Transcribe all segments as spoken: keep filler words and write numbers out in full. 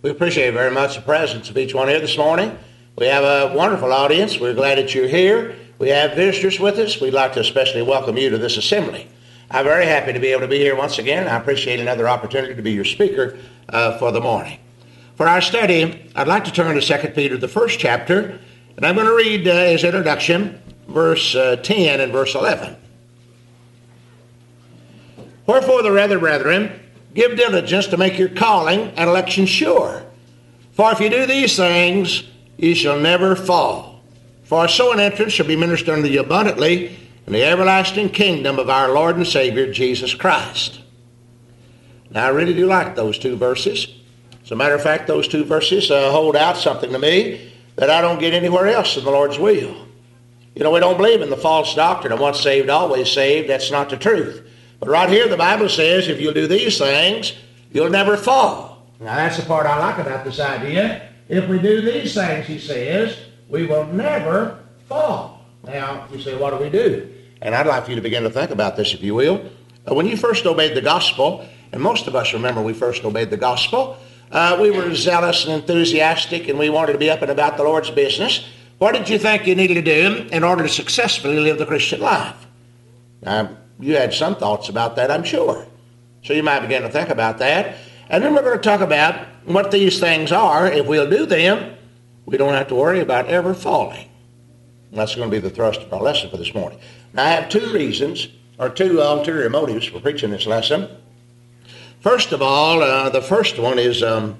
We appreciate very much the presence of each one here this morning. We have a wonderful audience. We're glad that you're here. We have visitors with us. We'd like to especially welcome you to this assembly. I'm very happy to be able to be here once again. I appreciate another opportunity to be your speaker uh, for the morning. For our study, I'd like to turn to Second Peter, the first chapter, and I'm going to read uh, his introduction, verse uh, ten and verse eleven. Wherefore the rather, brethren, give diligence to make your calling and election sure. For if you do these things, ye shall never fall. For so an entrance shall be ministered unto you abundantly in the everlasting kingdom of our Lord and Savior, Jesus Christ. Now, I really do like those two verses. As a matter of fact, those two verses uh, hold out something to me that I don't get anywhere else in the Lord's will. You know, we don't believe in the false doctrine of once saved, always saved. That's not the truth. But right here, the Bible says, if you'll do these things, you'll never fall. Now, that's the part I like about this idea. If we do these things, he says, we will never fall. Now, you say, what do we do? And I'd like for you to begin to think about this, if you will. Uh, when you first obeyed the gospel, and most of us remember we first obeyed the gospel, uh, we were zealous and enthusiastic, and we wanted to be up and about the Lord's business. What did you think you needed to do in order to successfully live the Christian life? Now, you had some thoughts about that, I'm sure. So you might begin to think about that. And then we're going to talk about what these things are. If we'll do them, we don't have to worry about ever falling. And that's going to be the thrust of our lesson for this morning. Now, I have two reasons, or two ulterior motives for preaching this lesson. First of all, uh, the first one is, um,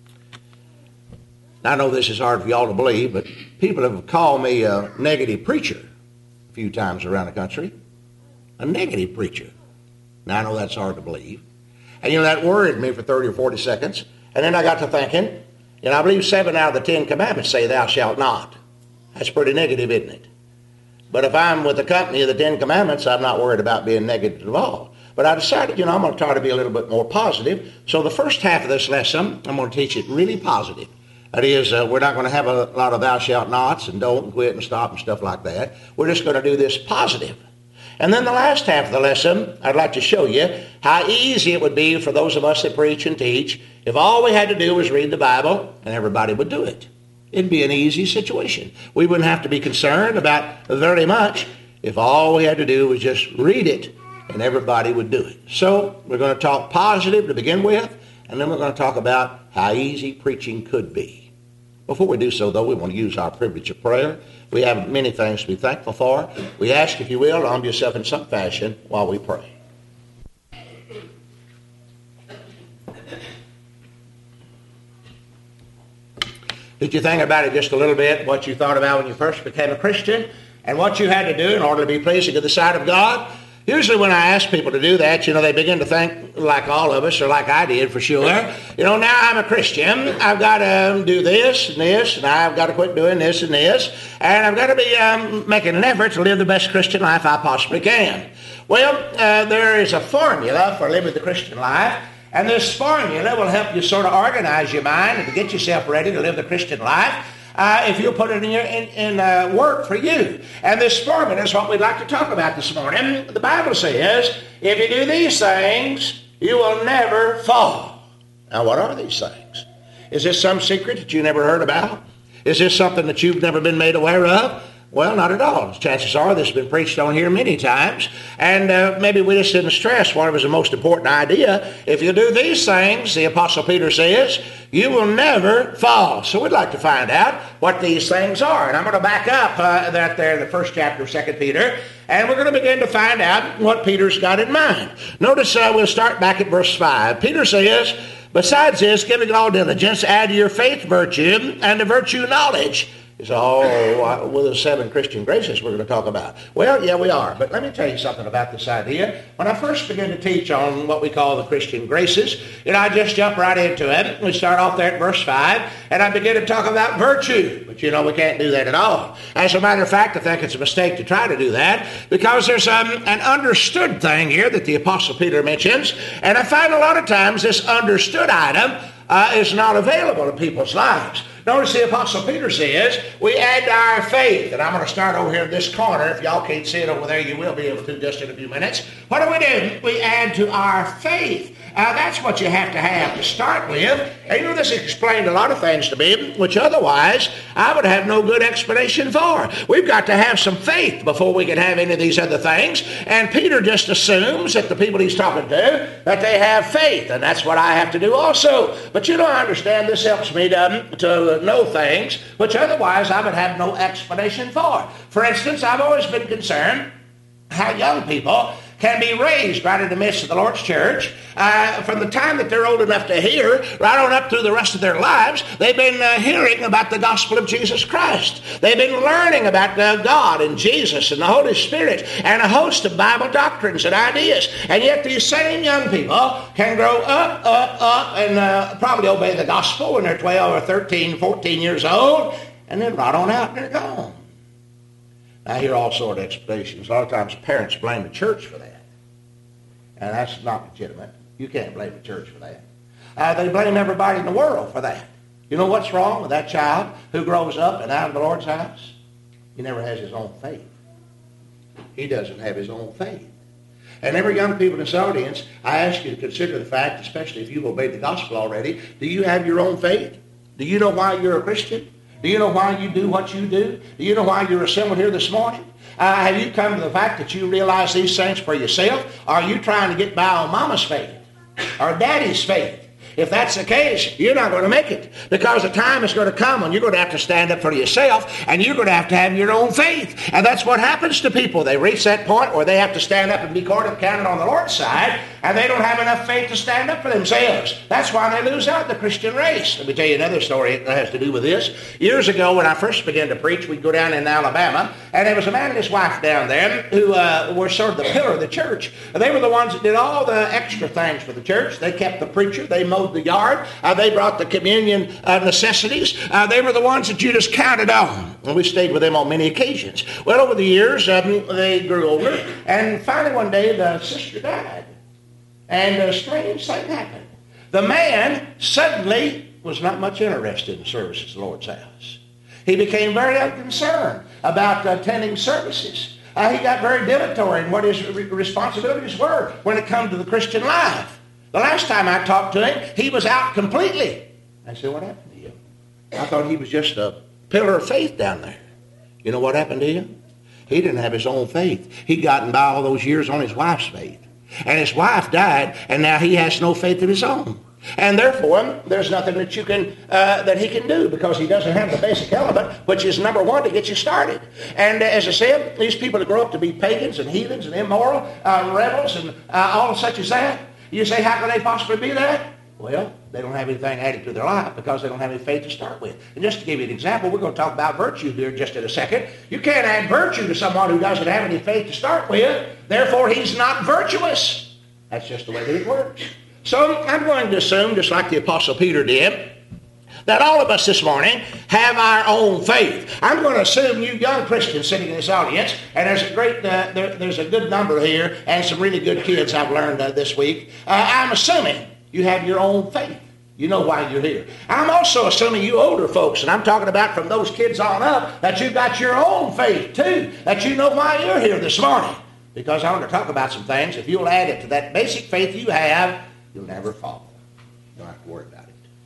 I know this is hard for y'all to believe, but people have called me a negative preacher a few times around the country. A negative preacher. Now, I know that's hard to believe. And, you know, that worried me for thirty or forty seconds. And then I got to thinking, you know, I believe seven out of the Ten Commandments say thou shalt not. That's pretty negative, isn't it? But if I'm with the company of the Ten Commandments, I'm not worried about being negative at all. But I decided, you know, I'm going to try to be a little bit more positive. So the first half of this lesson, I'm going to teach it really positive. That is, uh, we're not going to have a lot of thou shalt nots and don't and quit and stop and stuff like that. We're just going to do this positive. And then the last half of the lesson, I'd like to show you how easy it would be for those of us that preach and teach if all we had to do was read the Bible and everybody would do it. It'd be an easy situation. We wouldn't have to be concerned about very much if all we had to do was just read it and everybody would do it. So we're going to talk positive to begin with, and then we're going to talk about how easy preaching could be. Before we do so, though, we want to use our privilege of prayer. We have many things to be thankful for. We ask, if you will, to humble yourself in some fashion while we pray. Did you think about it just a little bit, what you thought about when you first became a Christian, and what you had to do in order to be pleasing to the sight of God? Usually when I ask people to do that, you know, they begin to think like all of us, or like I did for sure. You know, now I'm a Christian. I've got to do this and this, and I've got to quit doing this and this, and I've got to be um, making an effort to live the best Christian life I possibly can. Well, uh, there is a formula for living the Christian life, and this formula will help you sort of organize your mind and to get yourself ready to live the Christian life. Uh, if you'll put it in, your, in, in uh, work for you. And this formula is what we'd like to talk about this morning. The Bible says, if you do these things, you will never fall. Now, what are these things? Is this some secret that you never heard about? Is this something that you've never been made aware of? Well, not at all. Chances are this has been preached on here many times, and uh, maybe we just didn't stress what was the most important idea. If you do these things, the Apostle Peter says, you will never fall. So we'd like to find out what these things are. And I'm going to back up uh, that there in the first chapter of Second Peter, and we're going to begin to find out what Peter's got in mind. Notice uh, we'll start back at verse five. Peter says, besides this, giving all diligence, add to your faith virtue, and to virtue knowledge. You say, oh, well, the seven Christian graces we're going to talk about. Well, yeah, we are. But let me tell you something about this idea. When I first began to teach on what we call the Christian graces, you know, I just jump right into it. We start off there at verse five, and I begin to talk about virtue. But, you know, we can't do that at all. As a matter of fact, I think it's a mistake to try to do that, because there's um, an understood thing here that the Apostle Peter mentions, and I find a lot of times this understood item uh, is not available in people's lives. Notice the Apostle Peter says, we add to our faith. And I'm going to start over here in this corner. If y'all can't see it over there, you will be able to just in a few minutes. What do we do? We add to our faith. Uh, that's what you have to have to start with. And you know, this explained a lot of things to me, which otherwise I would have no good explanation for. We've got to have some faith before we can have any of these other things. And Peter just assumes that the people he's talking to, that they have faith. And that's what I have to do also. But you know, I understand this helps me to, to know things which otherwise I would have no explanation for. For instance, I've always been concerned how young people can be raised right in the midst of the Lord's church. Uh, from the time that they're old enough to hear, right on up through the rest of their lives, they've been uh, hearing about the gospel of Jesus Christ. They've been learning about uh, God and Jesus and the Holy Spirit and a host of Bible doctrines and ideas. And yet these same young people can grow up, up, up, and uh, probably obey the gospel when they're twelve or thirteen, fourteen years old, and then right on out and they're gone. I hear all sorts of explanations. A lot of times parents blame the church for that. And that's not legitimate. You can't blame the church for that. Uh, they blame everybody in the world for that. You know what's wrong with that child who grows up and out of the Lord's house? He never has his own faith. He doesn't have his own faith. And every young people in this audience, I ask you to consider the fact, especially if you've obeyed the gospel already, do you have your own faith? Do you know why you're a Christian? Do you know why you do what you do? Do you know why you're assembled here this morning? Uh, have you come to the fact that you realize these things for yourself? Or are you trying to get by on mama's faith or daddy's faith? If that's the case, you're not going to make it, because the time is going to come when you're going to have to stand up for yourself, and you're going to have to have your own faith. And that's what happens to people. They reach that point where they have to stand up and be courted, counted on the Lord's side, and they don't have enough faith to stand up for themselves. That's why they lose out in the Christian race. Let me tell you another story that has to do with this. Years ago, when I first began to preach, we'd go down in Alabama, and there was a man and his wife down there who uh, were sort of the pillar of the church. They were the ones that did all the extra things for the church. They kept the preacher. They mowed the yard. Uh, they brought the communion uh, necessities. Uh, they were the ones that you just counted on. And we stayed with them on many occasions. Well, over the years, um, they grew older, and finally one day the sister died. And a strange thing happened. The man suddenly was not much interested in services at the Lord's house. He became very unconcerned about attending services. Uh, he got very dilatory in what his re- responsibilities were when it come to the Christian life. The last time I talked to him, he was out completely. I said, what happened to you? I thought he was just a pillar of faith down there. You know what happened to him? He didn't have his own faith. He'd gotten by all those years on his wife's faith. And his wife died, and now he has no faith of his own. And therefore, there's nothing that you can uh, that he can do, because he doesn't have the basic element, which is number one, to get you started. And uh, as I said, these people that grow up to be pagans and heathens and immoral, uh, rebels, and uh, all such as that, you say, how can they possibly be that? Well, they don't have anything added to their life because they don't have any faith to start with. And just to give you an example, we're going to talk about virtue here just in a second. You can't add virtue to someone who doesn't have any faith to start with. Therefore, he's not virtuous. That's just the way that it works. So I'm going to assume, just like the Apostle Peter did, that all of us this morning have our own faith. I'm going to assume you young Christians sitting in this audience, and there's a great, uh, there, there's a good number here, and some really good kids I've learned uh, this week. Uh, I'm assuming you have your own faith. You know why you're here. I'm also assuming you older folks, and I'm talking about from those kids on up, that you've got your own faith too, that you know why you're here this morning. Because I want to talk about some things. If you'll add it to that basic faith you have, you'll never fall. You don't have to worry about it.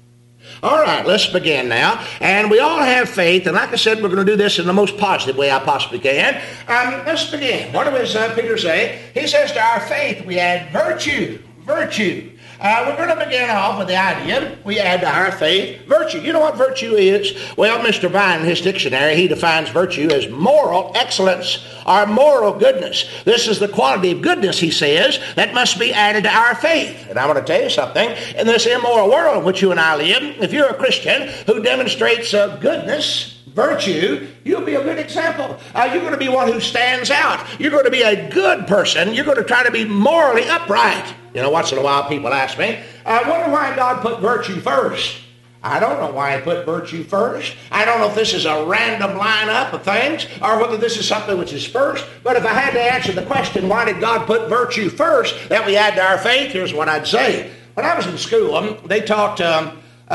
All right, let's begin now. And we all have faith, and like I said, we're going to do this in the most positive way I possibly can. Um, let's begin. What does uh, Peter say? He says to our faith we add virtue. Virtue. Uh, we're going to begin off with the idea we add to our faith virtue. You know what virtue is? Well, Mister Vine, in his dictionary, he defines virtue as moral excellence or moral goodness. This is the quality of goodness, he says, that must be added to our faith. And I want to tell you something. In this immoral world in which you and I live, if you're a Christian who demonstrates uh, goodness, virtue, you'll be a good example. Uh, you're going to be one who stands out. You're going to be a good person. You're going to try to be morally upright. You know, once in a while people ask me, I wonder why God put virtue first. I don't know why he put virtue first. I don't know if this is a random lineup of things or whether this is something which is first. But if I had to answer the question, why did God put virtue first that we add to our faith, here's what I'd say. When I was in school, um, they taught um, uh,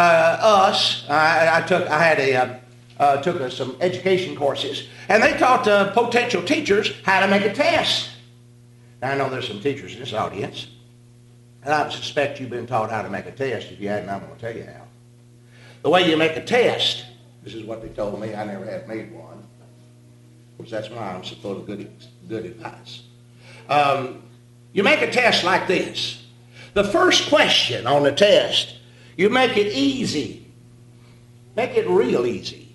us, I, I took, I had a, uh, uh, took uh, some education courses, and they taught uh, potential teachers how to make a test. Now, I know there's some teachers in this audience. And I suspect you've been taught how to make a test. If you hadn't, I'm going to tell you how. The way you make a test, this is what they told me. I never had made one. Because that's why I'm so full of good, good advice. Um, you make a test like this. The first question on the test, you make it easy. Make it real easy.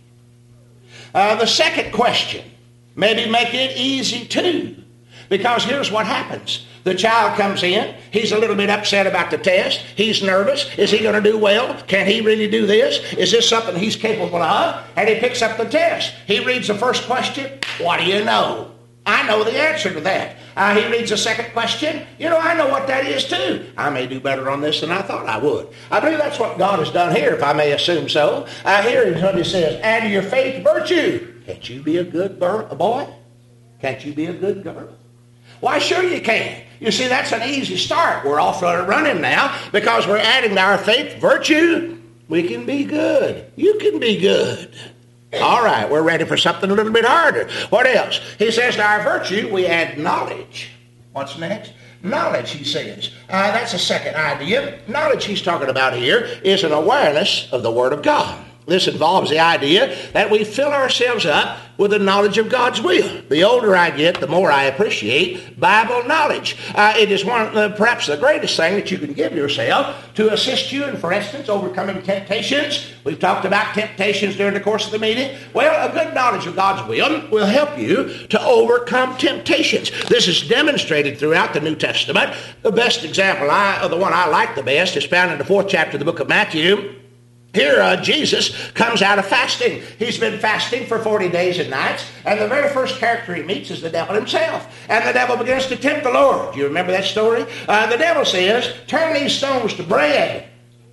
Uh, the second question, maybe make it easy too. Because here's what happens. The child comes in. He's a little bit upset about the test. He's nervous. Is he going to do well? Can he really do this? Is this something he's capable of? And he picks up the test. He reads the first question. What do you know? I know the answer to that. Uh, he reads the second question. You know, I know what that is too. I may do better on this than I thought I would. I believe that's what God has done here, if I may assume so. Uh, here is what he says. Add to your faith virtue. Can't you be a good boy? Can't you be a good girl? Why, sure you can. You see, that's an easy start. We're off running now because we're adding to our faith virtue. We can be good. You can be good. All right, we're ready for something a little bit harder. What else? He says to our virtue, we add knowledge. What's next? Knowledge, he says. Uh, that's a second idea. Knowledge he's talking about here is an awareness of the Word of God. This involves the idea that we fill ourselves up with the knowledge of God's will. The older I get, the more I appreciate Bible knowledge. Uh, it is one of the, perhaps the greatest thing that you can give yourself to assist you in, for instance, overcoming temptations. We've talked about temptations during the course of the meeting. Well, a good knowledge of God's will will help you to overcome temptations. This is demonstrated throughout the New Testament. The best example, I, or the one I like the best, is found in the fourth chapter of the book of Matthew. Here, uh, Jesus comes out of fasting. He's been fasting for forty days and nights, and the very first character he meets is the devil himself. And the devil begins to tempt the Lord. Do you remember that story? Uh, the devil says, turn these stones to bread.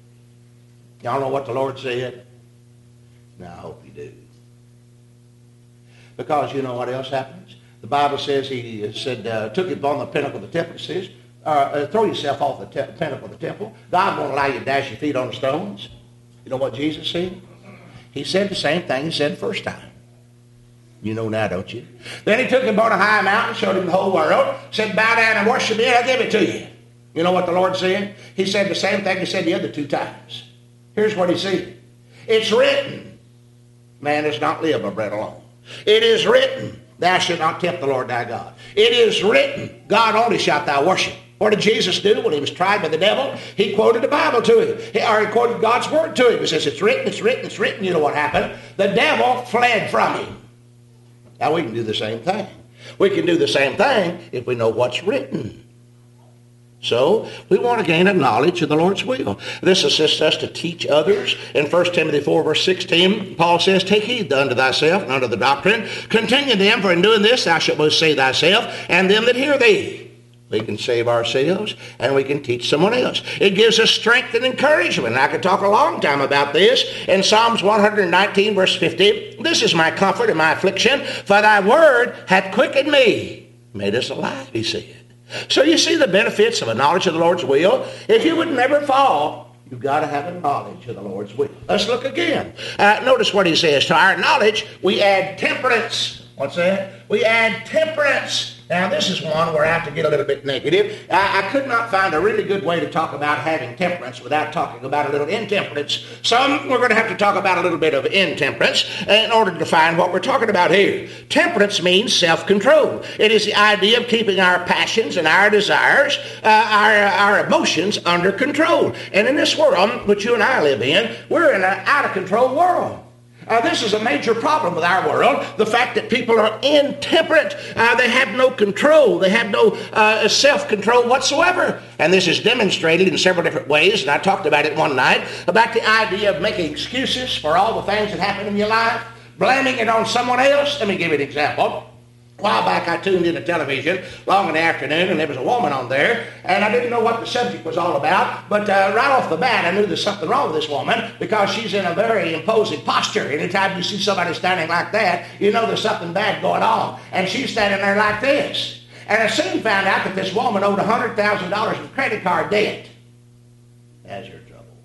Y'all know what the Lord said? Now, I hope you do. Because you know what else happens? The Bible says he said, uh, took it on the pinnacle of the temple. It says, uh, uh, throw yourself off the te- pinnacle of the temple. God won't allow you to dash your feet on the stones. You know what Jesus said? He said the same thing he said the first time. You know now, don't you? Then he took him on a high mountain, showed him the whole world, said, bow down and worship me, and I'll give it to you. You know what the Lord said? He said the same thing he said the other two times. Here's what he said. It's written, man does not live by bread alone. It is written, thou shalt not tempt the Lord thy God. It is written, God only shalt thou worship. What did Jesus do when he was tried by the devil? He quoted the Bible to him. He, or he quoted God's word to him. He says, it's written, it's written, it's written. You know what happened? The devil fled from him. Now we can do the same thing. We can do the same thing if we know what's written. So we want to gain a knowledge of the Lord's will. This assists us to teach others. In First Timothy four, verse sixteen, Paul says, take heed unto thyself and unto the doctrine. Continue them, for in doing this thou shalt both save thyself and them that hear thee. We can save ourselves, and we can teach someone else. It gives us strength and encouragement. And I could talk a long time about this. In Psalms one nineteen, verse fifty, this is my comfort in my affliction, for thy word hath quickened me, made us alive, he said. So you see the benefits of a knowledge of the Lord's will. If you would never fall, you've got to have a knowledge of the Lord's will. Let's look again. Uh, notice what he says. To our knowledge, we add temperance. What's that? We add temperance. Now, this is one where I have to get a little bit negative. I, I could not find a really good way to talk about having temperance without talking about a little intemperance. So we're going to have to talk about a little bit of intemperance in order to define what we're talking about here. Temperance means self-control. It is the idea of keeping our passions and our desires, uh, our, our emotions under control. And in this world, which you and I live in, we're in an out-of-control world. Uh, this is a major problem with our world, the fact that people are intemperate. Uh, they have no control. They have no uh, self-control whatsoever. And this is demonstrated in several different ways, and I talked about it one night, about the idea of making excuses for all the things that happen in your life, blaming it on someone else. Let me give you an example. A while back, I tuned into television long in the afternoon, and there was a woman on there, and I didn't know what the subject was all about, but uh, right off the bat, I knew there's something wrong with this woman because she's in a very imposing posture. Anytime you see somebody standing like that, you know there's something bad going on, and she's standing there like this. And I soon found out that this woman owed one hundred thousand dollars in credit card debt. That's your trouble.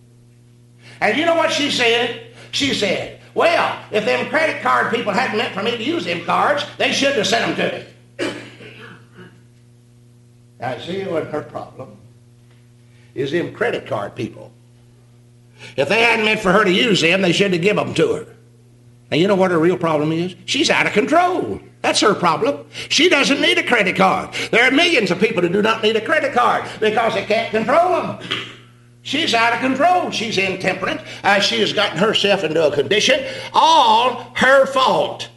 And you know what she said? She said, well, if them credit card people hadn't meant for me to use them cards, they shouldn't have sent them to me. Now, see, it wasn't her problem. is them credit card people. If they hadn't meant for her to use them, they should have given them to her. And you know what her real problem is? She's out of control. That's her problem. She doesn't need a credit card. There are millions of people who do not need a credit card because they can't control them. She's out of control. She's intemperate. Uh, she has gotten herself into a condition. All her fault.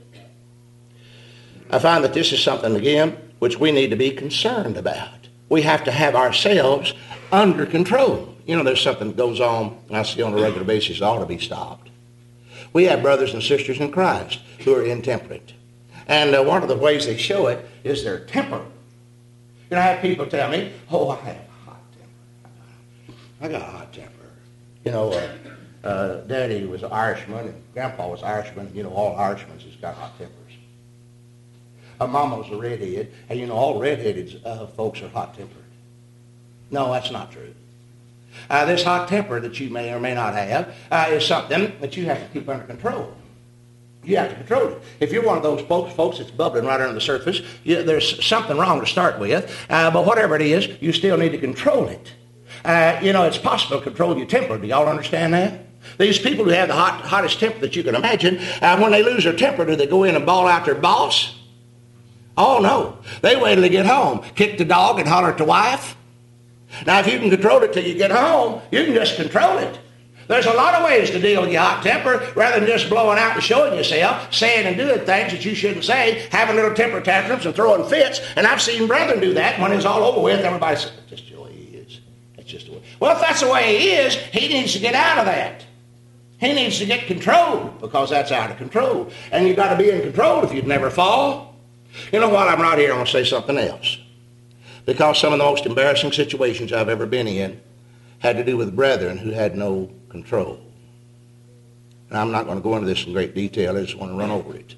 I find that this is something, again, which we need to be concerned about. We have to have ourselves under control. You know, there's something that goes on, I see on a regular basis, that ought to be stopped. We have brothers and sisters in Christ who are intemperate. And uh, one of the ways they show it is their temper. You know, I have people tell me, oh, I have a hot temper. I got a hot temper. You know, uh, uh, Daddy was an Irishman and Grandpa was Irishman. You know, all Irishmen has got hot tempers. Uh, Mama was a redhead, and you know, all redheaded uh, folks are hot-tempered. No, that's not true. Uh, this hot temper that you may or may not have uh, is something that you have to keep under control. You have to control it. If you're one of those folks, folks that's bubbling right under the surface, you, there's something wrong to start with. Uh, but whatever it is, you still need to control it. Uh, you know, it's possible to control your temper. Do y'all understand that? These people who have the hot, hottest temper that you can imagine, uh, when they lose their temper, do they go in and bawl out their boss? Oh, no. They wait till they get home, kick the dog and holler at the wife. Now, if you can control it till you get home, you can just control it. There's a lot of ways to deal with your hot temper rather than just blowing out and showing yourself, saying and doing things that you shouldn't say, having little temper tantrums and throwing fits. And I've seen brethren do that. When it's all over with, everybody says, that's just the way he is. That's just the way. Well, if that's the way he is, he needs to get out of that. He needs to get control because that's out of control. And you've got to be in control if you'd never fall. You know, while I'm not here, I'm going to say something else. Because some of the most embarrassing situations I've ever been in had to do with brethren who had no control. And I'm not going to go into this in great detail. I just want to run over it.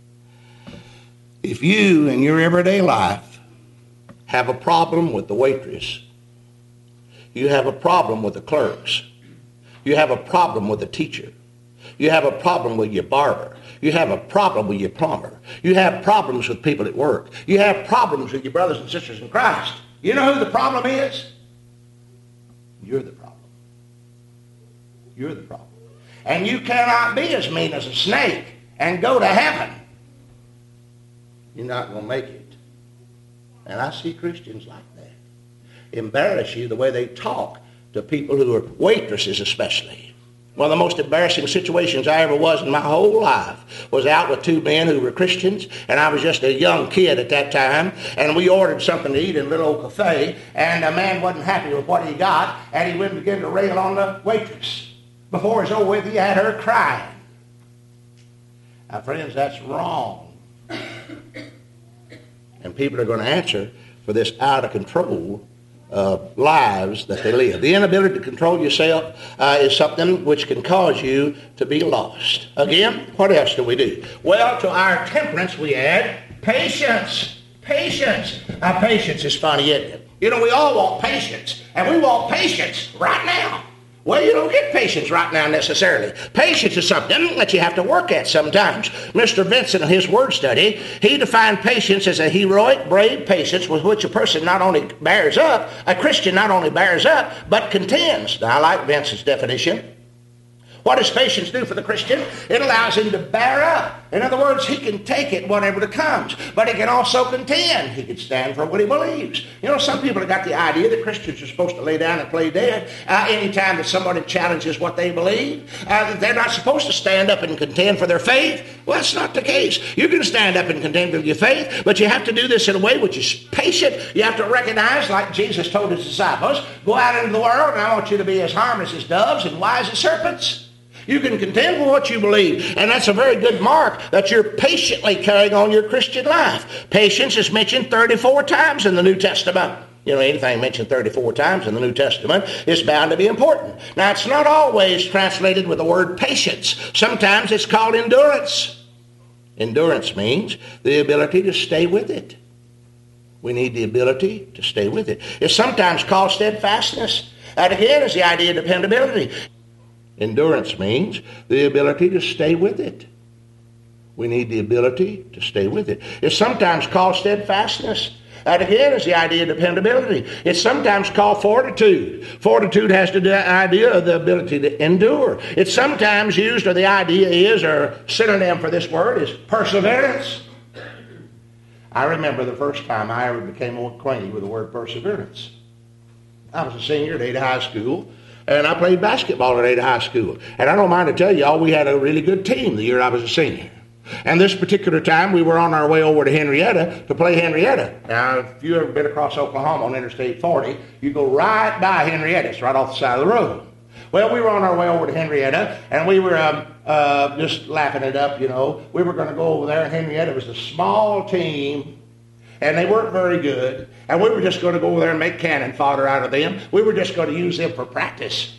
If you, in your everyday life, have a problem with the waitress, you have a problem with the clerks, you have a problem with the teacher, you have a problem with your barber, you have a problem with your plumber, you have problems with people at work, you have problems with your brothers and sisters in Christ, you know who the problem is? You're the problem. You're the problem. And you cannot be as mean as a snake and go to heaven. You're not going to make it. And I see Christians like that. Embarrass you the way they talk to people who are waitresses especially. One of the most embarrassing situations I ever was in my whole life was out with two men who were Christians, and I was just a young kid at that time, and we ordered something to eat in a little old cafe, and a man wasn't happy with what he got, and he went and began to rail on the waitress. Before it was over with, he had her crying. Now, friends, that's wrong. And people are going to answer for this out-of-control Uh, lives that they live. The inability to control yourself uh, is something which can cause you to be lost. Again, what else do we do? Well, to our temperance we add patience. Patience. Now, patience is funny, isn't it? You know, we all want patience, and we want patience right now. Well, you don't get patience right now necessarily. Patience is something that you have to work at sometimes. Mister Vincent, in his word study, he defined patience as a heroic, brave patience with which a person not only bears up, a Christian not only bears up, but contends. Now, I like Vincent's definition. What does patience do for the Christian? It allows him to bear up. In other words, he can take it whatever it comes, but he can also contend. He can stand for what he believes. You know, some people have got the idea that Christians are supposed to lay down and play dead uh, anytime that somebody challenges what they believe. Uh, that they're not supposed to stand up and contend for their faith. Well, that's not the case. You can stand up and contend for your faith, but you have to do this in a way which is patient. You have to recognize, like Jesus told his disciples, go out into the world, and I want you to be as harmless as doves and wise as serpents. You can contend for what you believe, and that's a very good mark that you're patiently carrying on your Christian life. Patience is mentioned thirty-four times in the New Testament. You know, anything mentioned thirty-four times in the New Testament is bound to be important. Now, it's not always translated with the word patience. Sometimes it's called endurance. Endurance means the ability to stay with it. We need the ability to stay with it. It's sometimes called steadfastness. That, again, is the idea of dependability. Endurance means the ability to stay with it. We need the ability to stay with it. It's sometimes called steadfastness. That again is the idea of dependability. It's sometimes called fortitude. Fortitude has to do the idea of the ability to endure. It's sometimes used, or the idea is, or synonym for this word is perseverance. I remember the first time I ever became acquainted with the word perseverance. I was a senior at Ada High School, and I played basketball at Ada High School. And I don't mind to tell y'all, we had a really good team the year I was a senior. And this particular time, we were on our way over to Henrietta to play Henrietta. Now, if you've ever been across Oklahoma on Interstate forty, you go right by Henrietta. It's right off the side of the road. Well, we were on our way over to Henrietta, and we were um, uh, just laughing it up, you know. We were going to go over there, and Henrietta was a small team, and they weren't very good. And we were just going to go over there and make cannon fodder out of them. We were just going to use them for practice.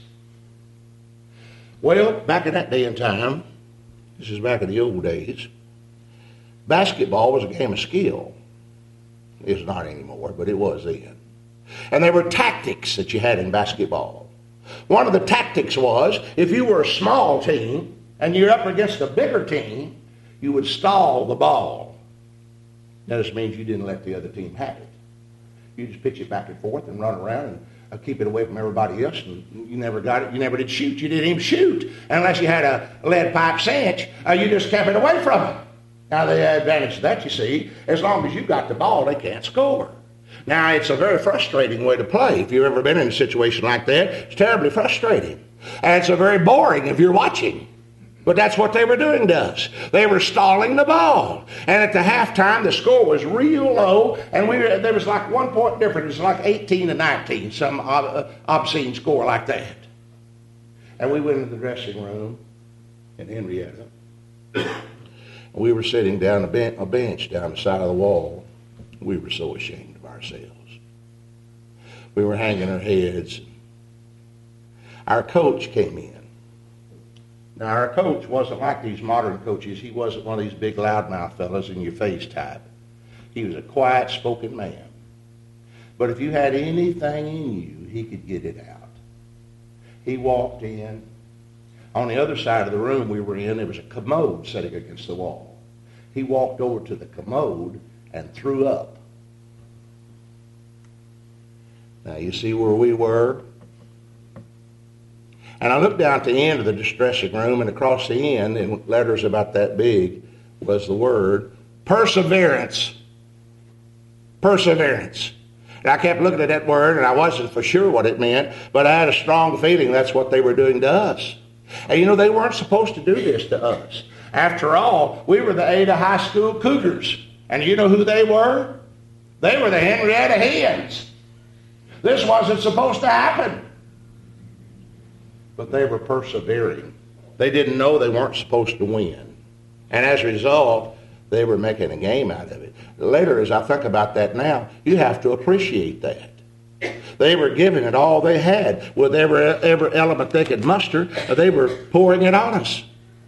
Well, back in that day and time, this is back in the old days, basketball was a game of skill. It's not anymore, but it was then. And there were tactics that you had in basketball. One of the tactics was, if you were a small team and you're up against a bigger team, you would stall the ball. Now, this means you didn't let the other team have it. You just pitch it back and forth and run around and uh, keep it away from everybody else. And you never got it. You never did shoot. You didn't even shoot. Unless you had a lead pipe cinch, uh, you just kept it away from them. Now, the advantage of that, you see, as long as you got the ball, they can't score. Now, it's a very frustrating way to play. If you've ever been in a situation like that, it's terribly frustrating. And it's a very boring if you're watching. But that's what they were doing to us. They were stalling the ball. And at the halftime, the score was real low, and we were, there was like one point difference. It was like eighteen to nineteen, some ob- obscene score like that. And we went into the dressing room in Henrietta. We were sitting down a, ben- a bench down the side of the wall. We were so ashamed of ourselves. We were hanging our heads. Our coach came in. Now, our coach wasn't like these modern coaches. He wasn't one of these big loudmouth fellas in your face type. He was a quiet-spoken man. But if you had anything in you, he could get it out. He walked in. On the other side of the room we were in, there was a commode sitting against the wall. He walked over to the commode and threw up. Now, you see where we were? And I looked down at the end of the dressing room, and across the end, in letters about that big, was the word perseverance. Perseverance. And I kept looking at that word, and I wasn't for sure what it meant, but I had a strong feeling that's what they were doing to us. And you know, they weren't supposed to do this to us. After all, we were the Ada High School Cougars. And you know who they were? They were the Henrietta Hens. This wasn't supposed to happen. But they were persevering. They didn't know they weren't supposed to win. And as a result, they were making a game out of it. Later, as I think about that now, you have to appreciate that. They were giving it all they had. With every, every element they could muster, they were pouring it on us.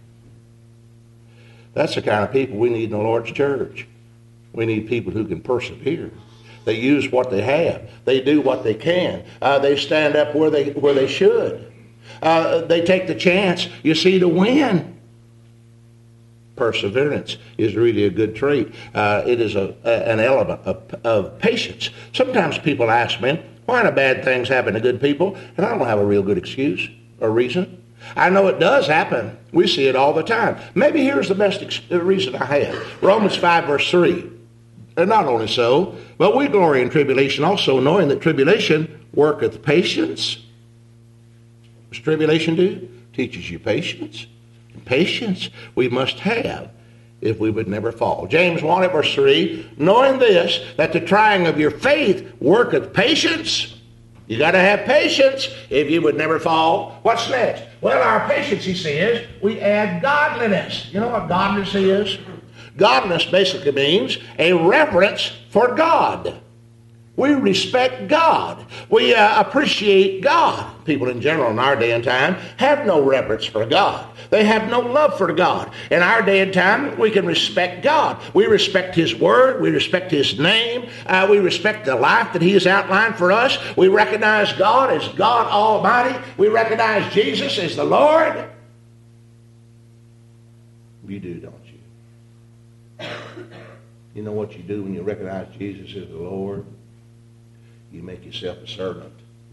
That's the kind of people we need in the Lord's church. We need people who can persevere. They use what they have. They do what they can. Uh, they stand up where they where they should. Uh, they take the chance, you see, to win. Perseverance is really a good trait. Uh, it is a, a, an element of, of patience. Sometimes people ask me, why do bad things happen to good people? And I don't have a real good excuse or reason. I know it does happen. We see it all the time. Maybe here's the best ex- reason I have. Romans five verse three. And not only so, but we glory in tribulation also, knowing that tribulation worketh patience. What's tribulation do? Teaches you patience. And patience we must have if we would never fall. James one at verse three, knowing this, that the trying of your faith worketh patience. You got to have patience if you would never fall. What's next? Well, our patience, he says, we add godliness. You know what godliness is? Godliness basically means a reverence for God. We respect God. We uh, appreciate God. People in general in our day and time have no reverence for God. They have no love for God. In our day and time, we can respect God. We respect His Word. We respect His name. Uh, we respect the life that He has outlined for us. We recognize God as God Almighty. We recognize Jesus as the Lord. You do, don't you? You know what you do when you recognize Jesus as the Lord? You make yourself a servant.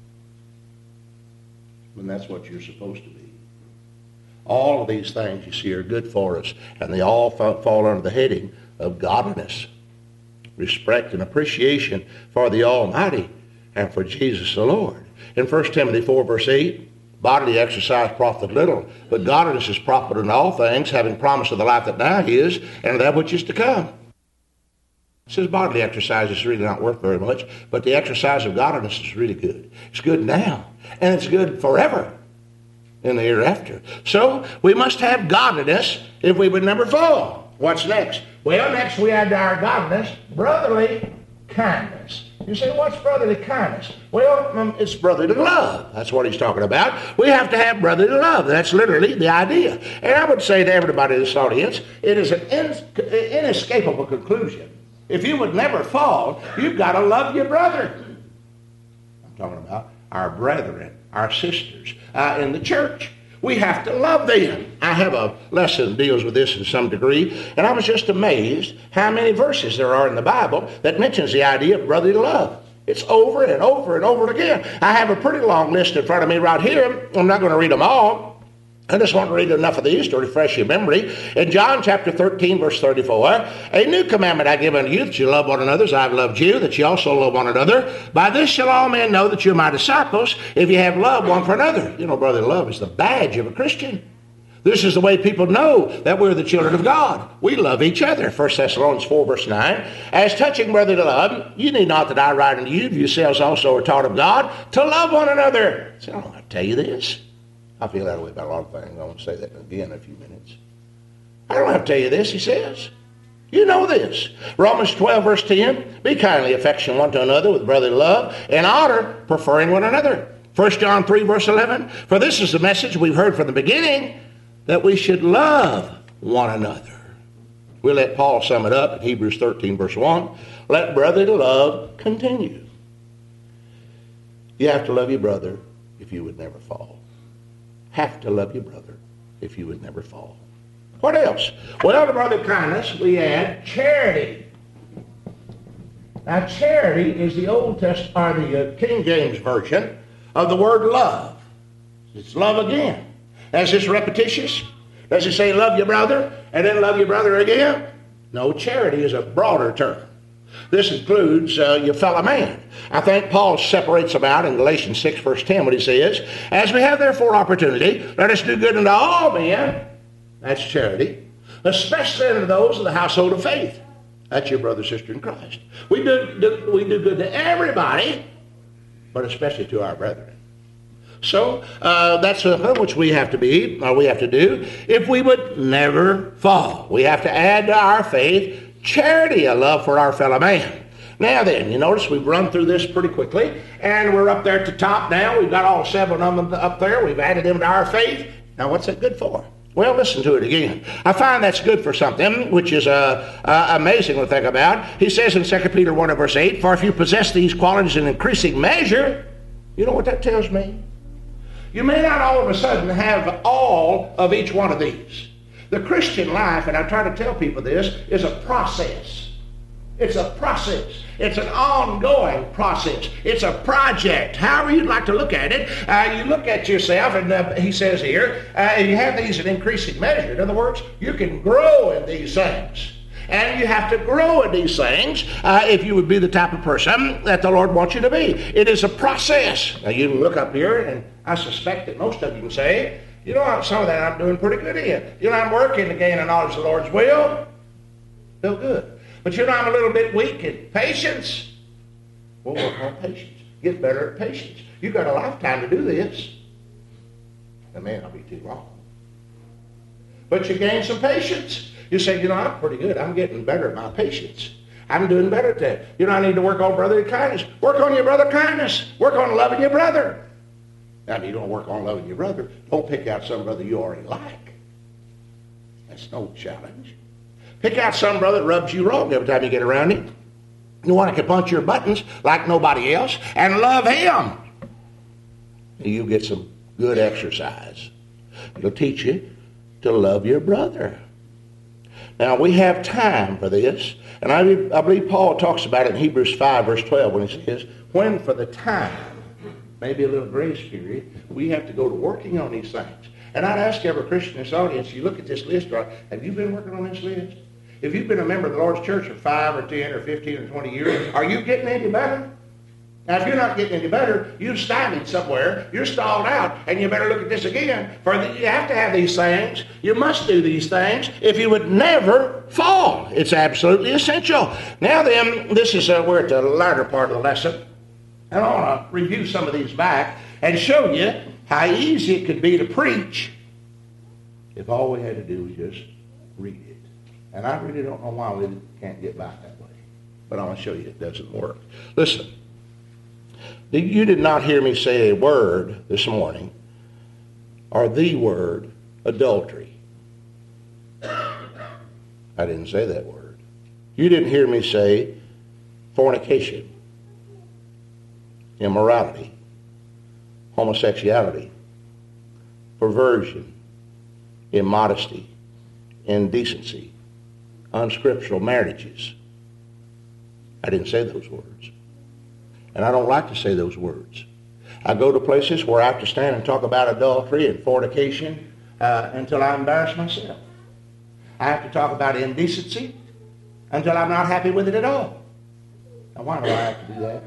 And that's what you're supposed to be. All of these things you see are good for us, and they all fall under the heading of godliness, respect and appreciation for the Almighty and for Jesus the Lord. In First Timothy four, verse eight, bodily exercise profiteth little, but godliness is profitable in all things, having promise of the life that now is, and of that which is to come. It says bodily exercise is really not worth very much, but the exercise of godliness is really good. It's good now, and it's good forever in the hereafter. So we must have godliness if we would never fall. What's next? Well, next we add to our godliness brotherly kindness. You say, what's brotherly kindness? Well, um, it's brotherly love. That's what he's talking about. We have to have brotherly love. That's literally the idea. And I would say to everybody in this audience, it is an in- inescapable conclusion. If you would never fall, you've got to love your brother. I'm talking about our brethren, our sisters uh, in the church. We have to love them. I have a lesson that deals with this in some degree, and I was just amazed how many verses there are in the Bible that mentions the idea of brotherly love. It's over and over and over again. I have a pretty long list in front of me right here. I'm not going to read them all. I just want to read enough of these to refresh your memory. In John chapter thirteen, verse thirty-four, a new commandment I give unto you, that you love one another as I have loved you, that you also love one another. By this shall all men know that you're my disciples, if you have love one for another. You know, brotherly love is the badge of a Christian. This is the way people know that we're the children of God. We love each other. First Thessalonians four, verse nine. As touching brotherly love, you need not that I write unto you, if yourselves also are taught of God, to love one another. So I don't want to tell you this. I feel that way about a lot of things. I want to say that again in a few minutes. I don't have to tell you this, he says. You know this. Romans twelve, verse ten, be kindly affectionate one to another with brotherly love and honor, preferring one another. First John three, verse eleven, for this is the message we've heard from the beginning, that we should love one another. We'll let Paul sum it up in Hebrews thirteen, verse one. Let brotherly love continue. You have to love your brother if you would never fall. Have to love your brother if you would never fall. What else? Well, to brotherly kindness, we add charity. Now, charity is the Old Testament, or the uh, King James Version of the word love. It's love again. Is this repetitious? Does it say love your brother and then love your brother again? No, charity is a broader term. This includes uh, your fellow man. I think Paul separates them out in Galatians six, verse ten, when he says, as we have therefore opportunity, let us do good unto all men. That's charity. Especially unto those of the household of faith. That's your brother, sister in Christ. We do, do, we do good to everybody, but especially to our brethren. So uh, that's uh, which we have to be, or we have to do, if we would never fall. We have to add to our faith charity, a love for our fellow man. Now then, you notice we've run through this pretty quickly, and we're up there at the top now. We've got all seven of them up there. We've added them to our faith. Now what's that good for? Well, listen to it again. I find that's good for something, which is uh, uh, amazing to think about. He says in Second Peter one, verse eight, for if you possess these qualities in increasing measure, you know what that tells me? You may not all of a sudden have all of each one of these. The Christian life, and I try to tell people this, is a process. It's a process. It's an ongoing process. It's a project. However you'd like to look at it, uh, you look at yourself, and uh, he says here, uh, you have these in increasing measure. In other words, you can grow in these things. And you have to grow in these things uh, if you would be the type of person that the Lord wants you to be. It is a process. Now you can look up here, and I suspect that most of you can say, you know, some of that I'm doing pretty good in. You know, I'm working to gain a knowledge of the Lord's will. Feel good. But you know, I'm a little bit weak in patience. We'll work on patience. Get better at patience. You've got a lifetime to do this. That may not be too long. But you gain some patience. You say, you know, I'm pretty good. I'm getting better at my patience. I'm doing better at that. You know, I need to work on brotherly kindness. Work on your brother kindness. Work on loving your brother. Now, if you don't work on loving your brother, don't pick out some brother you already like. That's no challenge. Pick out some brother that rubs you wrong every time you get around him. You want to punch your buttons like nobody else and love him. You get some good exercise. It'll teach you to love your brother. Now, we have time for this, and I, I believe Paul talks about it in Hebrews five, verse twelve, when he says, when for the time, maybe a little grace period, we have to go to working on these things. And I'd ask every Christian in this audience, you look at this list, right? Have you been working on this list? If you've been a member of the Lord's church for five or ten or fifteen or twenty years, are you getting any better? Now, if you're not getting any better, you've stymied somewhere, you're stalled out, and you better look at this again. For the, you have to have these things. You must do these things if you would never fall. It's absolutely essential. Now then, this is, uh, we're at the latter part of the lesson. And I want to review some of these back and show you how easy it could be to preach if all we had to do was just read it. And I really don't know why we can't get by that way. But I want to show you it doesn't work. Listen. You did not hear me say a word this morning, or the word, adultery. I didn't say that word. You didn't hear me say fornication, immorality, homosexuality, perversion, immodesty, indecency, unscriptural marriages. I didn't say those words. And I don't like to say those words. I go to places where I have to stand and talk about adultery and fornication uh, until I embarrass myself. I have to talk about indecency until I'm not happy with it at all. Now, why do I have to do that?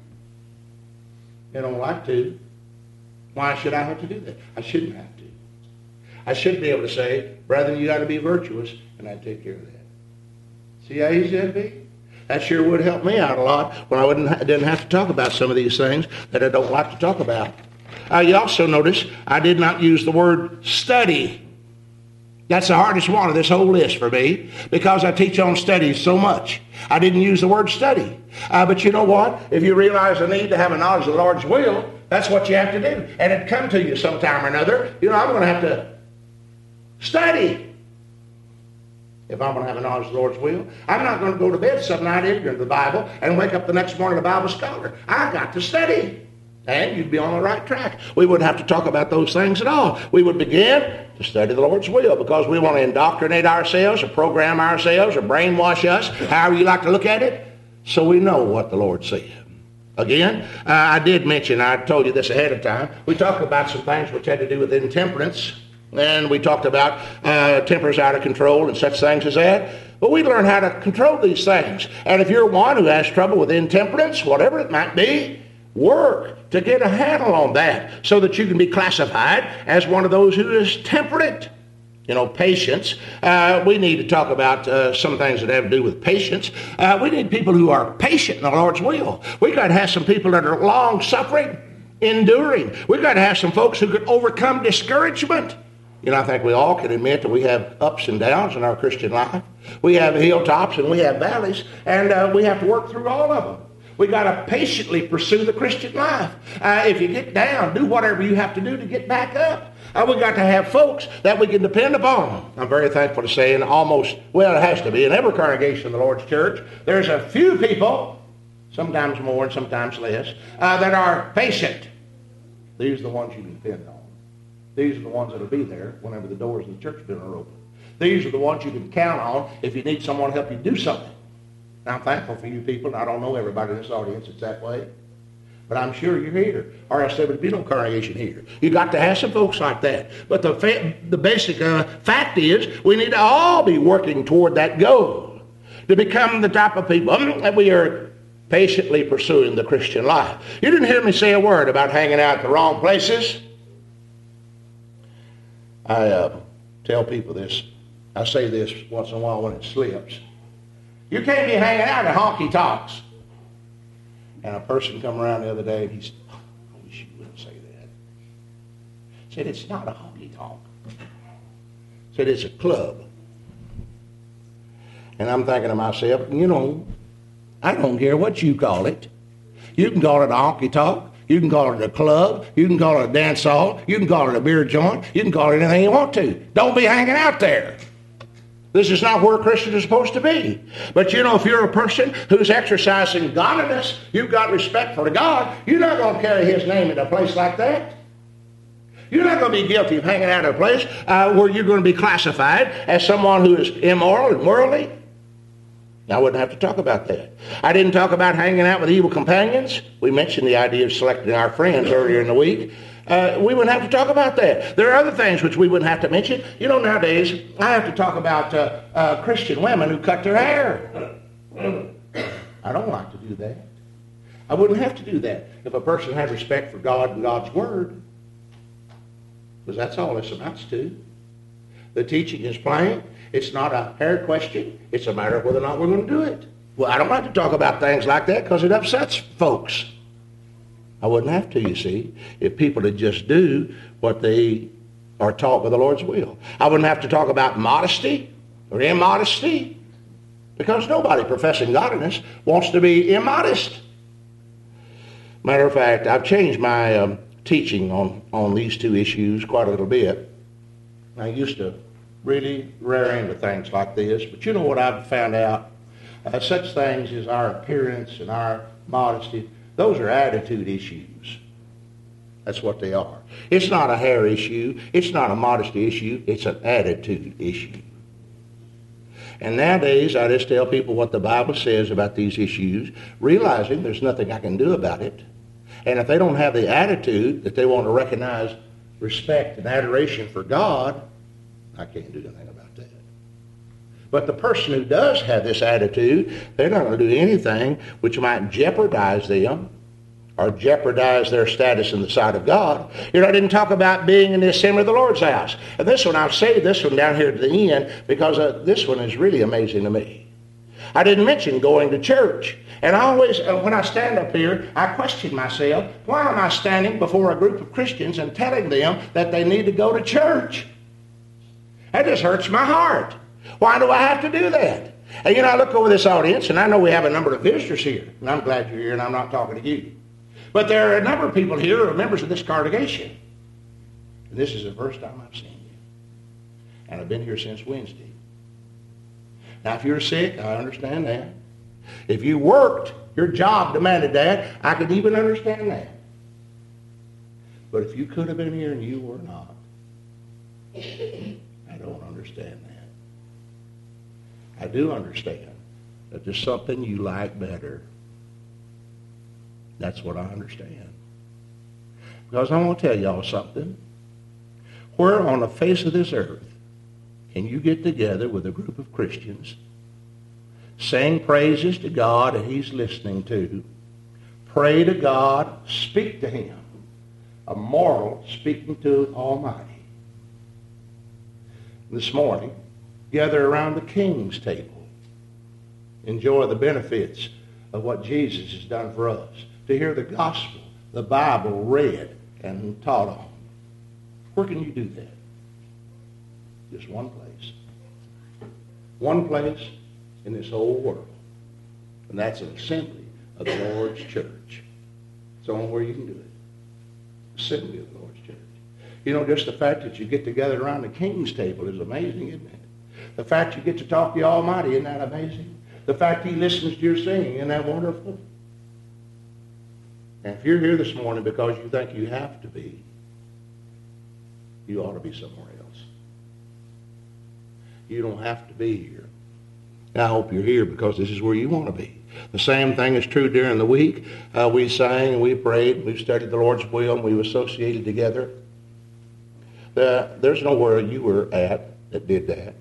I don't like to. Why should I have to do that? I shouldn't have to. I should be able to say, brethren, you got to be virtuous, and I'd take care of that. See how easy that'd be? That sure would help me out a lot when I wouldn't, didn't have to talk about some of these things that I don't like to talk about. Uh, you also notice I did not use the word study. That's the hardest one of this whole list for me because I teach on studies so much. I didn't use the word study. Uh, but you know what? If you realize the need to have a knowledge of the Lord's will, that's what you have to do. And it'd come to you sometime or another. You know, I'm going to have to study. If I'm going to have a knowledge of the Lord's will, I'm not going to go to bed some night ignorant of the Bible and wake up the next morning a Bible scholar. I've got to study. And you'd be on the right track. We wouldn't have to talk about those things at all. We would begin to study the Lord's will because we want to indoctrinate ourselves or program ourselves or brainwash us, however you like to look at it, so we know what the Lord said. Again, uh, I did mention, I told you this ahead of time, we talked about some things which had to do with intemperance. And we talked about uh, tempers out of control and such things as that. But we learn how to control these things. And if you're one who has trouble with intemperance, whatever it might be, work to get a handle on that so that you can be classified as one of those who is temperate. You know, patience. Uh, we need to talk about uh, some things that have to do with patience. Uh, we need people who are patient in the Lord's will. We've got to have some people that are long-suffering, enduring. We've got to have some folks who can overcome discouragement. You know, I think we all can admit that we have ups and downs in our Christian life. We have hilltops and we have valleys, and uh, we have to work through all of them. We got to patiently pursue the Christian life. Uh, if you get down, do whatever you have to do to get back up. Uh, we got to have folks that we can depend upon. I'm very thankful to say, in almost, well, it has to be, in every congregation of the Lord's church, there's a few people, sometimes more and sometimes less, uh, that are patient. These are the ones you can depend on. These are the ones that will be there whenever the doors of the church building are open. These are the ones you can count on if you need someone to help you do something. And I'm thankful for you people, and I don't know everybody in this audience that's that way. But I'm sure you're here, or else there would be no congregation here. You got to have some folks like that. But the fa- the basic uh, fact is we need to all be working toward that goal to become the type of people that we are patiently pursuing the Christian life. You didn't hear me say a word about hanging out at the wrong places. I uh, tell people this. I say this once in a while when it slips. You can't be hanging out at honky-tonks. And a person come around the other day and he said, oh, I wish you wouldn't say that. I said, it's not a honky-tonk. I said, it's a club. And I'm thinking to myself, you know, I don't care what you call it. You can call it a honky-tonk. You can call it a club. You can call it a dance hall. You can call it a beer joint. You can call it anything you want to. Don't be hanging out there. This is not where Christians are supposed to be. But you know, if you're a person who's exercising godliness, you've got respect for God, you're not going to carry his name in a place like that. You're not going to be guilty of hanging out at a place uh, where you're going to be classified as someone who is immoral and worldly. I wouldn't have to talk about that. I didn't talk about hanging out with evil companions. We mentioned the idea of selecting our friends earlier in the week. Uh, we wouldn't have to talk about that. There are other things which we wouldn't have to mention. You know, nowadays, I have to talk about uh, uh, Christian women who cut their hair. I don't like to do that. I wouldn't have to do that if a person had respect for God and God's Word. Because that's all this amounts to. The teaching is plain. It's not a hair question. It's a matter of whether or not we're going to do it. Well, I don't like to talk about things like that because it upsets folks. I wouldn't have to, you see, if people would just do what they are taught by the Lord's will. I wouldn't have to talk about modesty or immodesty because nobody professing godliness wants to be immodest. Matter of fact, I've changed my um, teaching on, on these two issues quite a little bit. I used to really rear into things like this, but you know what I've found out? Uh, such things as our appearance and our modesty, those are attitude issues. That's what they are. It's not a hair issue. It's not a modesty issue. It's an attitude issue. And nowadays, I just tell people what the Bible says about these issues, realizing there's nothing I can do about it. And if they don't have the attitude that they want to recognize respect and adoration for God, I can't do anything about that. But the person who does have this attitude, they're not going to do anything which might jeopardize them or jeopardize their status in the sight of God. You know, I didn't talk about being in the assembly of the Lord's house. And this one, I'll say this one down here at the end because uh, this one is really amazing to me. I didn't mention going to church. And I always, uh, when I stand up here, I question myself, why am I standing before a group of Christians and telling them that they need to go to church? That just hurts my heart. Why do I have to do that? And you know, I look over this audience, and I know we have a number of visitors here, and I'm glad you're here, and I'm not talking to you. But there are a number of people here who are members of this congregation. And this is the first time I've seen you. And I've been here since Wednesday. Now, if you're sick, I understand that. If you worked, your job demanded that, I could even understand that. But if you could have been here and you were not, I don't understand that. I do understand that there's something you like better. That's what I understand. Because I want to tell y'all something. Where on the face of this earth can you get together with a group of Christians, sing praises to God that He's listening to, pray to God, speak to Him, a mortal speaking to Almighty? This morning, gather around the King's table, enjoy the benefits of what Jesus has done for us, to hear the gospel, the Bible read and taught on. Where can you do that? Just one place. One place in this whole world. And that's an assembly of the Lord's church. It's the only where you can do it. Assembly of the Lord's church. You know, just the fact that you get together around the King's table is amazing, isn't it? The fact you get to talk to the Almighty, isn't that amazing? The fact He listens to your singing, isn't that wonderful? And if you're here this morning because you think you have to be, you ought to be somewhere else. You don't have to be here. I hope you're here because this is where you want to be. The same thing is true during the week. Uh, we sang and we prayed, we've studied the Lord's will, and we've associated together. The, there's nowhere you were at that did that.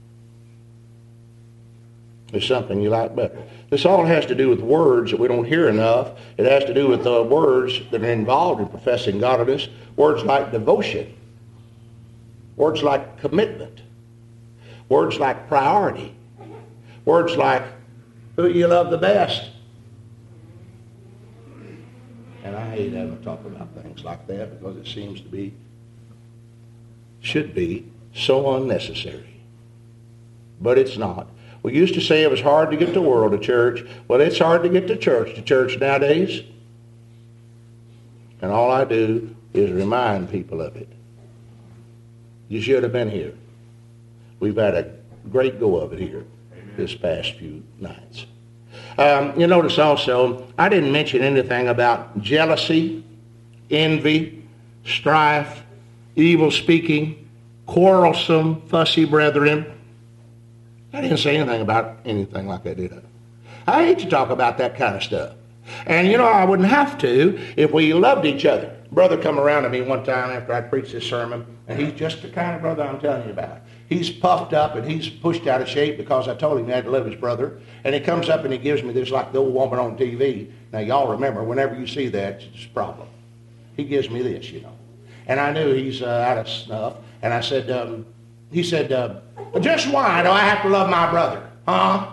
There's something you like better. This all has to do with words that we don't hear enough. It has to do with the words that are involved in professing godliness. Words like devotion. Words like commitment. Words like priority. Words like who you love the best. And I hate having to talk about things like that because it seems to be, should be, so unnecessary. But it's not. We used to say it was hard to get the world to church. Well, it's hard to get the church to church nowadays. And all I do is remind people of it. You should have been here. We've had a great go of it here this past few nights. Um, you notice also, I didn't mention anything about jealousy, envy, strife, evil-speaking, quarrelsome, fussy brethren. I didn't say anything about anything like that, did I? I hate to talk about that kind of stuff. And, you know, I wouldn't have to if we loved each other. Brother come around to me one time after I preached this sermon, and he's just the kind of brother I'm telling you about. He's puffed up and he's pushed out of shape because I told him he had to love his brother. And he comes up and he gives me this like the old woman on T V. Now, y'all remember, whenever you see that, it's a problem. He gives me this, you know. And I knew he's uh, out of snuff. And I said, um, he said, uh, just why do I have to love my brother? Huh?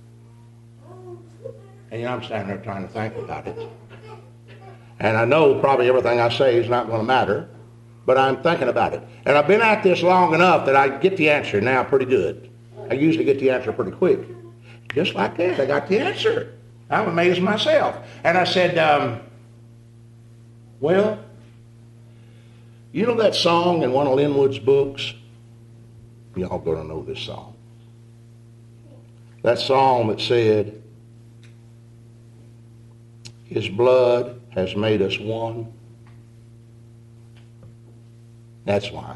And, you know, I'm standing there trying to think about it. And I know probably everything I say is not going to matter, but I'm thinking about it. And I've been at this long enough that I get the answer now pretty good. I usually get the answer pretty quick. Just like that, I got the answer. I'm amazed myself. And I said, um, well, you know that song in one of Linwood's books? Y'all going to know this song. That song that said, His blood has made us one. That's why.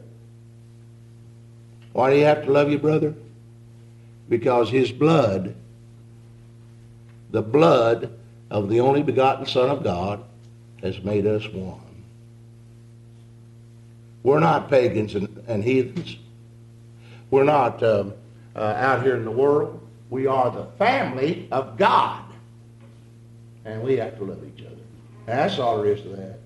Why do you have to love your brother? Because his blood, the blood of the only begotten Son of God, has made us one. We're not pagans and, and heathens. We're not um, uh, out here in the world. We are the family of God. And we have to love each other. And that's all there is to that.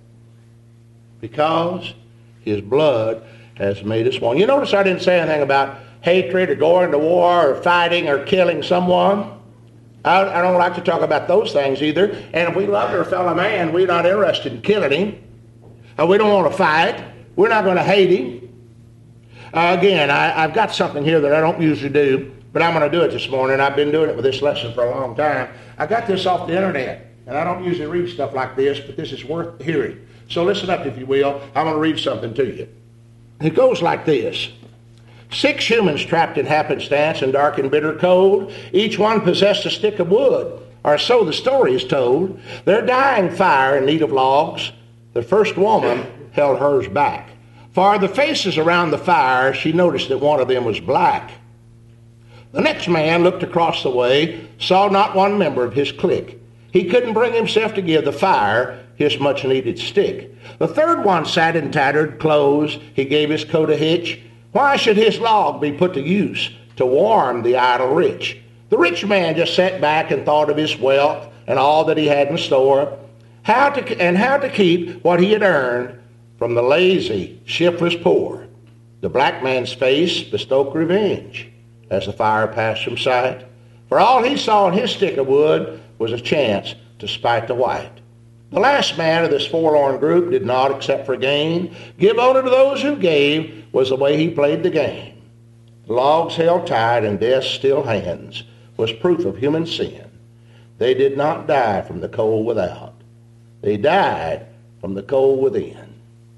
Because his blood has made us one. You notice I didn't say anything about hatred or going to war or fighting or killing someone. I, I don't like to talk about those things either. And if we love our fellow man, we're not interested in killing him. Uh, we don't want to fight. We're not going to hate him. Uh, again, I, I've got something here that I don't usually do, but I'm going to do it this morning. I've been doing it with this lesson for a long time. I got this off the internet. And I don't usually read stuff like this, but this is worth hearing. So listen up, if you will. I'm going to read something to you. It goes like this. Six humans trapped in happenstance in dark and bitter cold. Each one possessed a stick of wood, or so the story is told. Their dying fire in need of logs. The first woman held hers back. For the faces around the fire, she noticed that one of them was black. The next man looked across the way, saw not one member of his clique. He couldn't bring himself to give the fire his much-needed stick. The third one sat in tattered clothes. He gave his coat a hitch. Why should his log be put to use to warm the idle rich? The rich man just sat back and thought of his wealth and all that he had in store, how to and how to keep what he had earned from the lazy, shiftless poor. The black man's face bespoke revenge as the fire passed from sight. For all he saw in his stick of wood was a chance to spite the white. The last man of this forlorn group did not, except for gain, give honor to those who gave, was the way he played the game. The logs held tight and death's still hands was proof of human sin. They did not die from the cold without. They died from the cold within.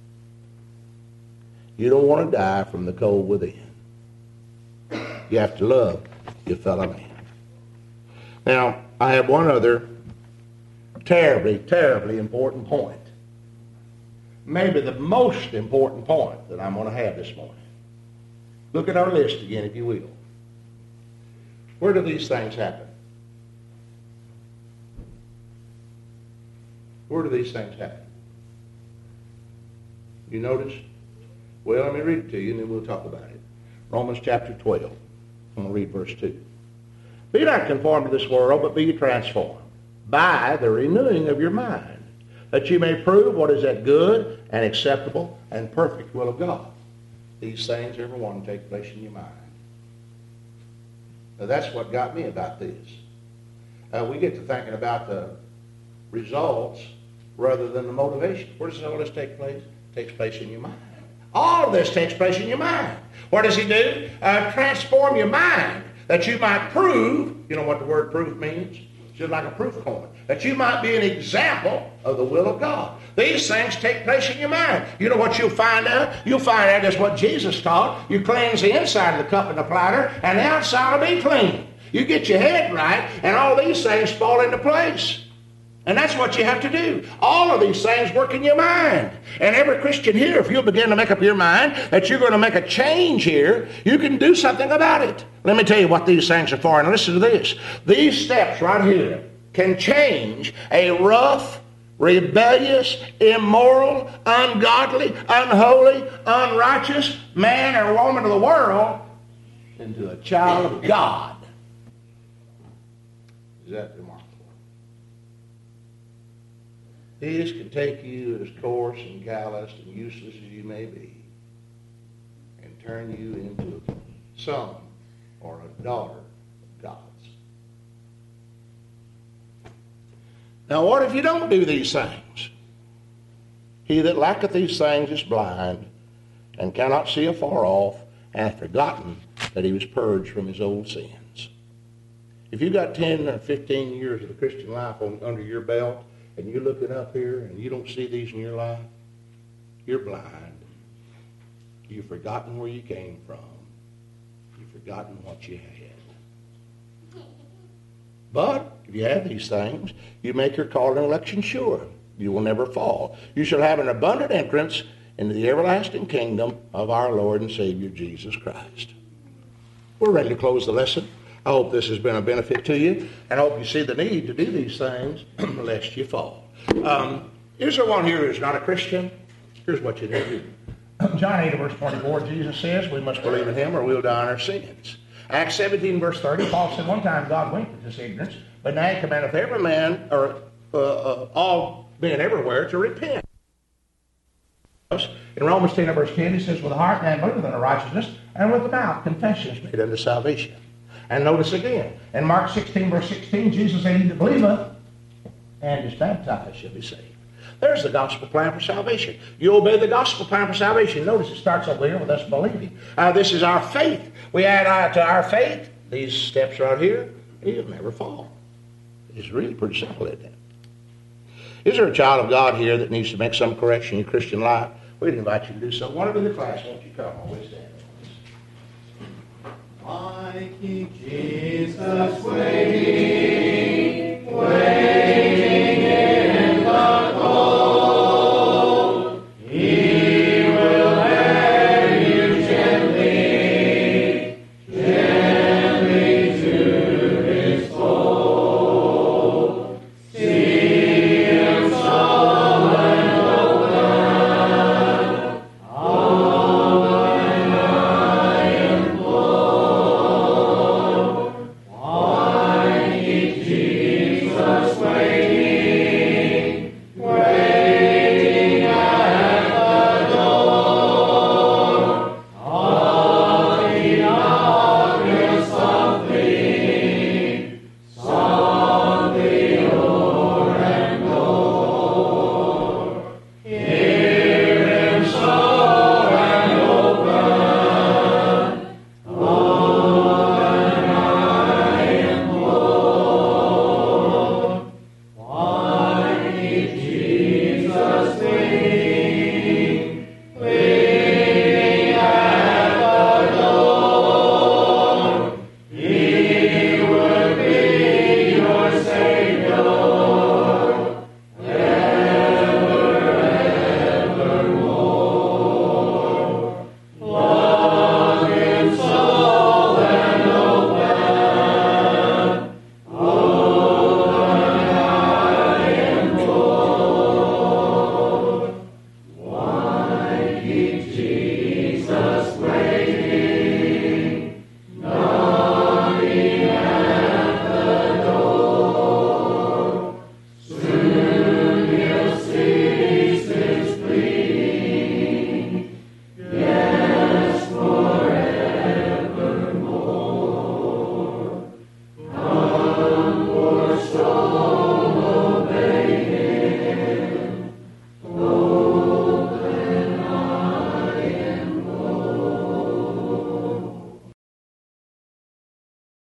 You don't want to die from the cold within. You have to love your fellow man. Now, I have one other terribly, terribly important point. Maybe the most important point that I'm going to have this morning. Look at our list again, if you will. Where do these things happen? Where do these things happen? You notice? Well, let me read it to you and then we'll talk about it. Romans chapter twelve. I'm going to read verse two. Be not conformed to this world, but be transformed by the renewing of your mind, that you may prove what is that good and acceptable and perfect will of God. These things, every one, take place in your mind. Now, that's what got me about this. Uh, we get to thinking about the results rather than the motivation. Where does all this take place? It takes place in your mind. All of this takes place in your mind. What does he do? Uh, transform your mind, that you might prove, you know what the word proof means? It's just like a proof coin. That you might be an example of the will of God. These things take place in your mind. You know what you'll find out? You'll find out is what Jesus taught. You cleanse the inside of the cup and the platter, and the outside will be clean. You get your head right, and all these things fall into place. And that's what you have to do. All of these things work in your mind. And every Christian here, if you'll begin to make up your mind that you're going to make a change here, you can do something about it. Let me tell you what these things are for. And listen to this. These steps right here can change a rough, rebellious, immoral, ungodly, unholy, unrighteous man or woman of the world into a child of God. Is that remarkable? These can take you as coarse and calloused and useless as you may be and turn you into a son or a daughter of God's. Now what if you don't do these things? He that lacketh these things is blind and cannot see afar off and hath forgotten that he was purged from his old sins. If you've got ten or fifteen years of the Christian life on, under your belt, and you're looking up here and you don't see these in your life, you're blind. You've forgotten where you came from. You've forgotten what you had. But if you have these things, you make your call and election sure. You will never fall. You shall have an abundant entrance into the everlasting kingdom of our Lord and Savior Jesus Christ. We're ready to close the lesson. I hope this has been a benefit to you, and I hope you see the need to do these things lest you fall. Um, is there one here who's not a Christian? Here's what you need to do. John eight, verse twenty-four, Jesus says we must believe in him or we'll die in our sins. Acts seventeen, verse thirty, Paul said one time God winked at this ignorance, but now he commandeth every man, or uh, uh, all being everywhere, to repent. In Romans ten, verse ten, he says, with the heart man believeth unto righteousness, and with the mouth confession is made unto salvation. And notice again, in Mark sixteen, verse sixteen, Jesus said, he that believeth and is baptized shall be saved. There's the gospel plan for salvation. You obey the gospel plan for salvation. Notice it starts over here with us believing. Uh, this is our faith. We add uh, to our faith these steps right here, you'll never fall. It's really pretty simple, isn't it? Is there a child of God here that needs to make some correction in your Christian life? We'd invite you to do so. One of the class, won't you come? Always stand. I keep Jesus waiting.